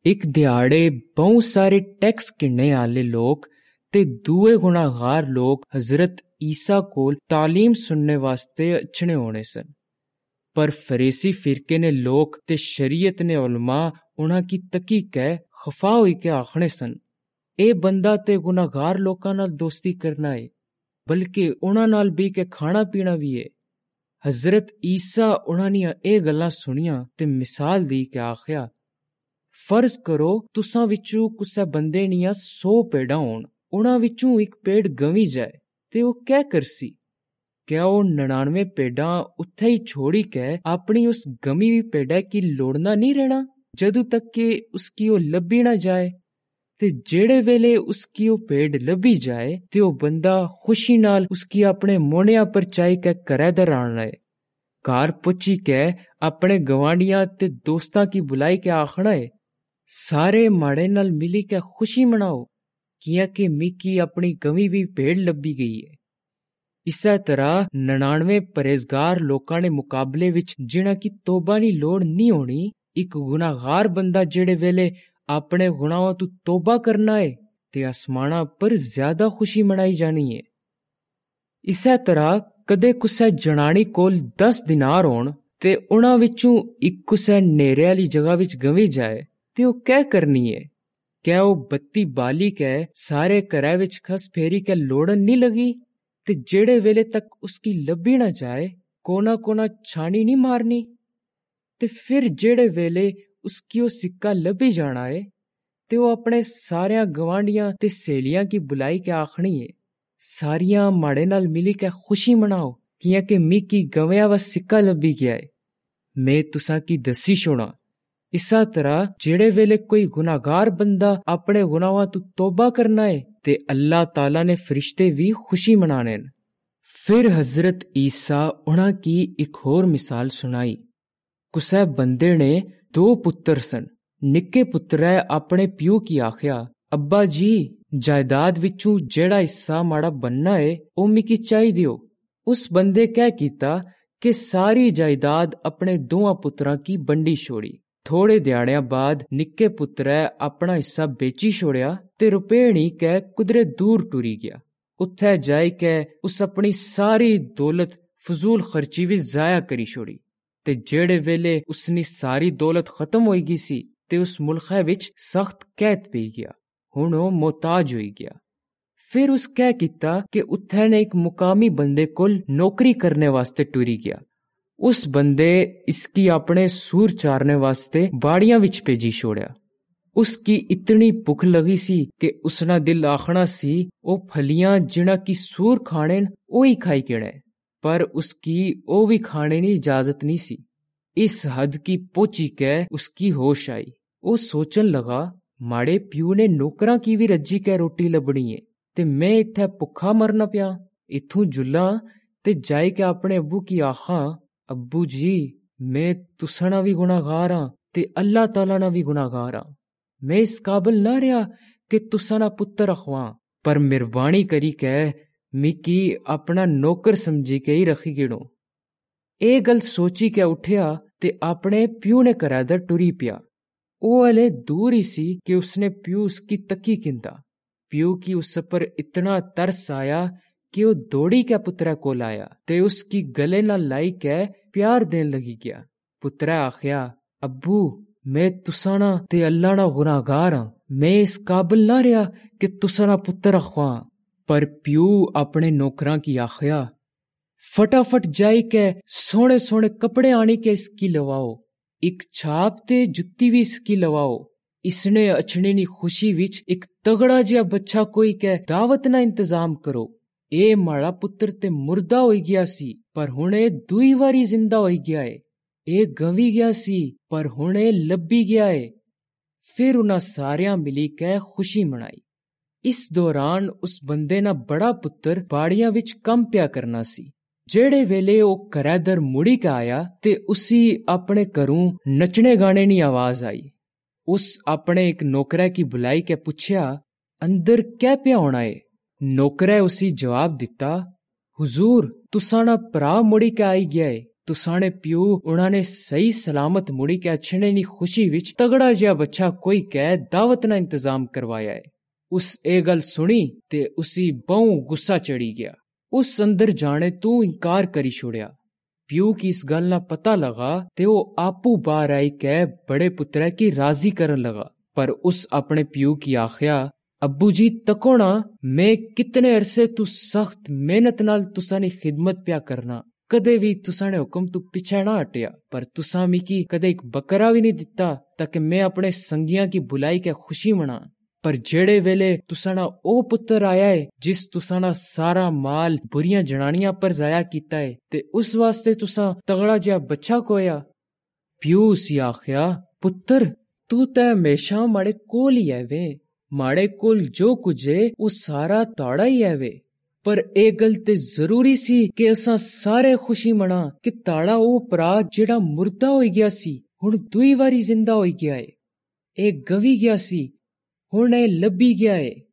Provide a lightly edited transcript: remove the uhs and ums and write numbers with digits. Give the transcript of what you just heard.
ਇੱਕ ਦਿਹਾੜੇ ਬਹੁਤ ਸਾਰੇ ਟੈਕਸ ਗਿਣਨੇ ਵਾਲੇ ਲੋਕ ਤੇ ਦੂਏ ਗੁਨਾਹਗਾਰ ਲੋਕ ਹਜ਼ਰਤ ਈਸਾ ਕੋਲ ਤਾਲੀਮ ਸੁਣਨੇ ਵਾਸਤੇ ਅਚਣੇ ਹੋਣੇ ਸਨ। ਪਰ ਫਰੀਸੀ ਫਿਰਕੇ ਨੇ ਲੋਕ ਤੇ ਸ਼ਰੀਅਤ ਨੇ ਉਲਮਾ ਉਹਨਾਂ ਕੀ ਤਕੀ ਕਹਿ ਖਫਾ ਹੋਈ ਕੇ ਆਖਣੇ ਸਨ, ਇਹ ਬੰਦਾ ਤੇ ਗੁਨਾਹਗਾਰ ਲੋਕਾਂ ਨਾਲ ਦੋਸਤੀ ਕਰਨਾ ਏ, ਬਲਕਿ ਉਹਨਾਂ ਨਾਲ ਵੀ ਕੇ ਖਾਣਾ ਪੀਣਾ ਵੀ ਏ। ਹਜ਼ਰਤ ਈਸਾ ਉਹਨਾਂ ਦੀਆਂ ਇਹ ਗੱਲਾਂ ਸੁਣੀਆਂ ਤੇ ਮਿਸਾਲ ਦੀ ਕੇ ਆਖਿਆ, ਫਰਜ਼ ਕਰੋ ਤੁਸਾਂ ਵਿੱਚੋਂ ਕਿਸੇ ਬੰਦੇ ਦੀਆਂ 100 ਭੇਡਾਂ ਹੋਣ, ਉਹਨਾਂ ਵਿੱਚੋਂ ਇੱਕ ਭੇਡ ਗਵੀ ਜਾਏ ਤੇ ਉਹ ਕਹਿ ਕਰਸੀ, ਕਿਆ ਉਹ 99 ਭੇਡਾਂ ਉੱਥੇ ਹੀ ਛੋੜੀ ਕੇ ਆਪਣੀ ਉਸ ਗਮੀ ਵੀ ਭੇਡਾ ਕੀ ਲੋੜਨਾ ਨਹੀਂ ਰਹਿਣਾ ਜਦੋਂ ਤੱਕ ਕਿ ਉਸकी ਉਹ ਲੱਭੀ ਨਾ ਜਾਏ। ਤੇ ਜਿਹੜੇ ਵੇਲੇ ਉਸकी ਉਹ ਭੇਡ ਲੱਭੀ ਜਾਏ ਤੇ ਉਹ ਬੰਦਾ ਖੁਸ਼ੀ ਨਾਲ ਉਸकी ਆਪਣੇ ਮੋਹਣਿਆਂ ਪਰ ਚਾਈ ਕੇ ਘਰੇ ਦਰ ਆਣ ਲਏ। ਘਰ ਪੁੱਛੀ ਕੇ ਆਪਣੇ ਗਵਾਂਢੀਆਂ ਤੇ ਦੋਸਤਾਂ ਕੀ ਬੁਲਾਈ ਕੇ ਆਖਣਾ ਏ, ਸਾਰੇ ਮਾੜੇ ਨਾਲ ਮਿਲੀ ਕੇ ਖੁਸ਼ੀ ਮਨਾਓ ਕਿਆ ਕਿ ਮਿੱਕੀ ਆਪਣੀ ਗਵੀ ਵੀ ਭੇਡ ਲੱਭੀ ਗਈ ਏ। ਇਸੇ ਤਰ੍ਹਾਂ 99 ਪਰਹੇਜ਼ਗਾਰ ਲੋਕਾਂ ਦੇ ਮੁਕਾਬਲੇ ਵਿੱਚ ਜਿਨ੍ਹਾਂ ਕੀ ਤੋਬਾ ਦੀ ਲੋੜ ਨਹੀਂ ਹੋਣੀ, ਇੱਕ ਗੁਨਾਹਗਾਰ ਬੰਦਾ ਜਿਹੜੇ ਵੇਲੇ ਆਪਣੇ ਗੁਨਾਹਾਂ ਤੋਂ ਤੋਬਾ ਕਰਨਾ ਏ ਤੇ ਆਸਮਾਨਾਂ ਪਰ ਜ਼ਿਆਦਾ ਖੁਸ਼ੀ ਮਨਾਈ ਜਾਣੀ ਏ। ਇਸੇ ਤਰ੍ਹਾਂ ਕਦੇ ਕਿਸੇ ਜਨਾਨੀ ਕੋਲ 10 ਦਿਨਾਰ ਹੋਣ ਤੇ ਉਹਨਾਂ ਵਿੱਚੋਂ ਇੱਕ ਕਿਸੇ ਨੇਰੇ ਵਾਲੀ ਜਗ੍ਹਾ ਵਿੱਚ ਗਵੀ ਜਾਏ ਤੇ ਉਹ ਕਹਿ ਕਰਨੀ ਏ, ਕਿਆ ਉਹ ਬੱਤੀ ਬਾਲੀ ਕੇ ਸਾਰੇ ਘਰਾਂ ਵਿੱਚ ਖਸ ਫੇਰੀ ਕੇ ਲੋੜਨ ਨਹੀਂ ਲਗੀ ਤੇ ਜਿਹੜੇ ਵੇਲੇ ਤੱਕ ਉਸकी ਲੱਭੀ ਨਾ ਜਾਏ ਕੋਨਾ ਕੋਨਾ ਛਾਣੀ ਨਹੀਂ ਮਾਰਨੀ। ਤੇ ਫਿਰ ਜਿਹੜੇ ਵੇਲੇ ਉਸकी ਉਹ ਸਿੱਕਾ ਲੱਭੀ ਜਾਣਾ ਏ ਤੇ ਉਹ ਆਪਣੇ ਸਾਰਿਆਂ ਗਵਾਂਢੀਆਂ ਤੇ ਸਹੇਲੀਆਂ ਕੀ ਬੁਲਾਈ ਕੇ ਆਖਣੀ ਏ, ਸਾਰੀਆਂ ਮਾੜੇ ਨਾਲ ਮਿਲੀ ਕੇ ਖੁਸ਼ੀ ਮਨਾਓ ਕਿਆ ਕਿ ਮਿੱਕੀ ਗਵਿਆ ਵਾ ਸਿੱਕਾ ਲੱਭੀ ਗਿਆ ਏ। ਮੈਂ ਤੁਸਾਂ ਕੀ ਦਸੀ ਛੋੜਾਂ, ਇਸਾ ਤਰ੍ਹਾਂ ਜਿਹੜੇ ਵੇਲੇ ਕੋਈ ਗੁਨਾਹਗਾਰ ਬੰਦਾ ਆਪਣੇ ਗੁਨਾਹਾਂ ਤੋਂ ਤੋਬਾ ਕਰਨਾ ਏ ਤੇ ਅੱਲਾਹ ਤਾਲਾ ਨੇ ਫਰਿਸ਼ਤੇ ਵੀ ਖੁਸ਼ੀ ਮਨਾਣੇ। ਫਿਰ ਹਜ਼ਰਤ ਈਸਾ ਉਹਨਾਂ ਕੀ ਇੱਕ ਹੋਰ ਮਿਸਾਲ ਸੁਣਾਈ। ਕੁਸੇ ਬੰਦੇ ਨੇ 2 ਪੁੱਤਰ ਸਨ। ਨਿੱਕੇ ਪੁੱਤਰੇ ਆਪਣੇ ਪਿਓ ਕੀ ਆਖਿਆ, ਅੱਬਾ ਜੀ ਜਾਇਦਾਦ ਵਿੱਚੋਂ ਜਿਹੜਾ ਹਿੱਸਾ ਮਾੜਾ ਬੰਨਾ ਏ ਉਹ ਮਿਕੀ ਚਾਹੀ ਦਿਓ। ਉਸ ਬੰਦੇ ਕਹਿ ਕੀਤਾ ਕਿ ਸਾਰੀ ਜਾਇਦਾਦ ਆਪਣੇ 2 ਪੁੱਤਰਾਂ ਕੀ ਵੰਡੀ ਛੋੜੀ। ਥੋੜੇ ਦਿਹਾੜਿਆਂ ਬਾਅਦ ਨਿੱਕੇ ਪੁੱਤਰੇ ਆਪਣਾ ਹਿੱਸਾ ਵੇਚੀ ਛੋੜਿਆ ਤੇ ਰੁਪਏ ਨਹੀਂ ਕਹਿ ਕੁਦਰੇ ਦੂਰ ਟੁਰੀ ਗਿਆ। ਉੱਥੇ ਜਾਈ ਕੇ ਉਸ ਆਪਣੀ ਸਾਰੀ ਦੌਲਤ ਫਜ਼ੂਲ ਖਰਚੀ ਵਿੱਚ ਜ਼ਾਇਆ ਕਰੀ ਛੋੜੀ ਤੇ ਜਿਹੜੇ ਵੇਲੇ ਉਸਨੀ ਸਾਰੀ ਦੌਲਤ ਖਤਮ ਹੋਈ ਗਈ ਸੀ ਤੇ ਉਸ ਮੁਲਖੇ ਵਿੱਚ ਸਖਤ ਕੈਦ ਪਈ ਗਿਆ, ਹੁਣ ਉਹ ਮੁਹਤਾਜ ਹੋਈ ਗਿਆ। ਫਿਰ ਉਸ ਕਹਿ ਕੀਤਾ ਕਿ ਉੱਥੇ ਨੇ ਇੱਕ ਮੁਕਾਮੀ ਬੰਦੇ ਕੋਲ ਨੌਕਰੀ ਕਰਨੇ ਵਾਸਤੇ ਟੁਰੀ ਗਿਆ। ਉਸ ਬੰਦੇ ਇਸकी ਆਪਣੇ ਸੂਰ ਚਾਰਨੇ ਵਾਸਤੇ ਬਾੜੀਆਂ ਵਿੱਚ ਭੇਜੀ ਛੋੜਿਆ। ਉਸकी ਇਤਨੀ ਭੁੱਖ ਲਗੀ ਸੀ ਕਿ ਉਸਨਾ ਦਿਲ ਆਖਣਾ ਸੀ ਉਹ ਫਲੀਆਂ ਜਿਨ੍ਹਾਂ ਕੀ ਸੂਰ ਖਾਣੇ ਉਹੀ ਖਾਈ ਕਿਣੇ, ਪਰ ਉਸकी ਉਹ ਵੀ ਖਾਣੇ ਦੀ ਇਜਾਜ਼ਤ ਨਹੀਂ ਸੀ। ਇਸ ਹੱਦ ਕੀ ਪਹੁੰਚੀ ਕੇ ਉਸकी ਹੋਸ਼ ਆਈ। ਉਹ ਸੋਚਣ ਲਗਾ, ਮਾੜੇ ਪਿਓ ਨੇ ਨੌਕਰਾਂ ਕੀ ਵੀ ਰੱਜੀ ਕੇ ਰੋਟੀ ਲੱਭਣੀ ਏ ਤੇ ਮੈਂ ਇੱਥੇ ਭੁੱਖਾ ਮਰਨਾ ਪਿਆ। ਇਥੋਂ ਜੁੱਲਾਂ ਤੇ ਜਾਈ ਕੇ ਆਪਣੇ ਅੱਬੂ ਕੀ ਆਖਾਂ, ਅੱਬੂ ਜੀ ਮੈਂ ਤੁਸਾਂ ਨਾਲ ਵੀ ਗੁਨਾਹਗਾਰ ਹਾਂ ਤੇ ਅੱਲਾਹ ਤਾਲਾ ਨਾਲ ਵੀ ਗੁਨਾਹਗਾਰ ਹਾਂ। ਮੈਂ ਇਸ ਕਾਬਲ ਨਾ ਰਿਹਾ ਕਿ ਤੁਸਾਂ ਨਾਲ ਪੁੱਤਰ ਅਖਵਾਂ, ਪਰ ਮਿਹਰਬਾਨੀ ਕਰੀ ਕੇ ਮਿਕੀ ਆਪਣਾ ਨੌਕਰ ਸਮਝੀ ਕੇ ਹੀ ਰੱਖੀ ਗਿਣੋ। ਇਹ ਗੱਲ ਸੋਚੀ ਕੇ ਉੱਠਿਆ ਤੇ ਆਪਣੇ ਪਿਓ ਨੇ ਘਰਾਦਰ ਟੁਰੀ ਪਿਆ। ਉਹ ਹਲੇ ਦੂਰ ਹੀ ਸੀ ਕਿ ਉਸਨੇ ਪਿਓ ਉਸकी ਤੱਕੀ ਕਿੰਦਾ। ਪਿਓ ਕੀ ਉਸ ਪਰ ਇਤਨਾ ਤਰਸ ਆਇਆ ਕਿ ਉਹ ਦੌੜੀ ਕੇ ਪੁੱਤਰਾ ਕੋਲ ਆਇਆ ਤੇ ਉਸकी ਗਲੇ ਨਾਲ ਲਾਈ ਕੇ ਪਿਆਰ ਦੇਣ ਲਗੀ ਗਿਆ। ਪੁੱਤਰਾ ਆਖਿਆ, ਅੱਬੂ ਮੈਂ ਤੁਸਾਂ ਨਾਲ ਤੇ ਅੱਲਾਹ ਨਾਲ ਗੁਨਾਹਗਾਰ ਹਾਂ, ਮੈਂ ਇਸ ਕਾਬਲ ਨਾ ਰਿਹਾ ਕਿ ਤੁਸਾਂ ਨਾਲ ਪੁੱਤਰ ਅਖਵਾਂ। ਪਰ ਪਿਓ ਆਪਣੇ ਨੌਕਰਾਂ ਕੀ ਆਖਿਆ, ਫਟਾਫਟ ਜਾਈ ਕੇ ਸੋਹਣੇ ਸੋਹਣੇ ਕੱਪੜੇ ਆਣੀ ਕੇ ਇਸकी ਲਵਾਓ, ਇੱਕ ਛਾਪ ਤੇ ਜੁੱਤੀ ਵੀ ਇਸकी ਲਵਾਓ। ਇਸਨੇ ਅਚਣੇ ਦੀ ਖੁਸ਼ੀ ਵਿੱਚ ਇੱਕ ਤਗੜਾ ਜਿਹਾ ਬੱਚਾ ਕੋਈ ਕੇ ਦਾਵਤ ਨਾ ਇੰਤਜ਼ਾਮ ਕਰੋ। ਇਹ ਮਾੜਾ ਪੁੱਤਰ ਤੇ ਮੁਰਦਾ ਹੋਈ ਗਿਆ ਸੀ ਪਰ ਹੁਣ ਇਹ 2 ਵਾਰੀ ਜ਼ਿੰਦਾ ਹੋਈ ਗਿਆ ਏ। ਇਹ ਗਵੀ ਗਿਆ ਸੀ ਪਰ ਹੁਣ ਇਹ ਲੱਭੀ ਗਿਆ ਏ। ਫਿਰ ਉਹਨਾਂ ਸਾਰਿਆਂ ਮਿਲੀ ਕੇ ਖੁਸ਼ੀ ਮਨਾਈ। ਇਸ ਦੌਰਾਨ ਉਸ ਬੰਦੇ ਨਾਲ ਬੜਾ ਪੁੱਤਰ ਬਾੜੀਆਂ ਵਿੱਚ ਕੰਮ ਪਿਆ ਕਰਨਾ ਸੀ। ਜਿਹੜੇ ਵੇਲੇ ਉਹ ਘਰੇ ਦਰ ਮੁੜੀ ਕੇ ਆਇਆ ਤੇ ਉਸੀ ਆਪਣੇ ਘਰੋਂ ਨੱਚਣੇ ਗਾਣੇ ਦੀ ਆਵਾਜ਼ ਆਈ। ਉਸ ਆਪਣੇ ਇੱਕ ਨੌਕਰੇ ਕੀ ਬੁਲਾਈ ਕੇ ਪੁੱਛਿਆ, ਅੰਦਰ ਕਹਿ ਪਿਆ ਹੋਣਾ ਏ? ਨੌਕਰੇ ਉਸੀ ਜਵਾਬ ਦਿੱਤਾ, ਹੁਜ਼ੂਰ ਤੁਸਾਂ ਨਾ ਭਰਾ ਮੁੜੀ ਕੇ ਆਈ ਗਿਆ ਏ तुसाने प्यो उन्होंने सही सलामत मुड़ी के अच्छने नी खुशी विच तगड़ा जिहा बच्चा कोई कह दावत ना इंतजाम करवाया है। उस ए गल सुनी ते उसी बहु गुस्सा चढ़ी गया। उस अंदर जाने तू इनकार करी छोड़िया। प्यो की इस गल ना पता लगा ते वो आपू बाहर आई कह बड़े पुत्रै की राजी करन लगा। पर उस अपने प्यो की आख्या, अब्बू जी तको ना, मैं कितने अरसे तू सख्त मेहनत नाल तुसानी खिदमत प्या करना, कदे भी तुसाने हुक्म तू पिछे ना हटिया, पर तुसा मिकी कदे एक बकरा भी नहीं दिता ताकि मैं अपने संगियां की बुलाई के खुशी मना। पर जेड़े वेले तुसाना ओ पुत्र आया है जिस तुसाना सारा माल बुरियां जनानियां पर जाया कीता है ते उस वास्ते तुसा तगड़ा जिहा बच्चा कोया। प्यो उसी आख्या, पुत्र तू ते हमेशा माड़े कोल ही है वे, माड़े कोल जो कुछ है वो सारा ताड़ा ही है वे। पर एक गल ते जरूरी सी कि असां सारे खुशी मना कि ताड़ा ओ भरा जेड़ा मुर्दा होई गया सी हुण दुई वारी जिंदा होई गया है। एक गवी गया सी हुण ए लब्भी गया है।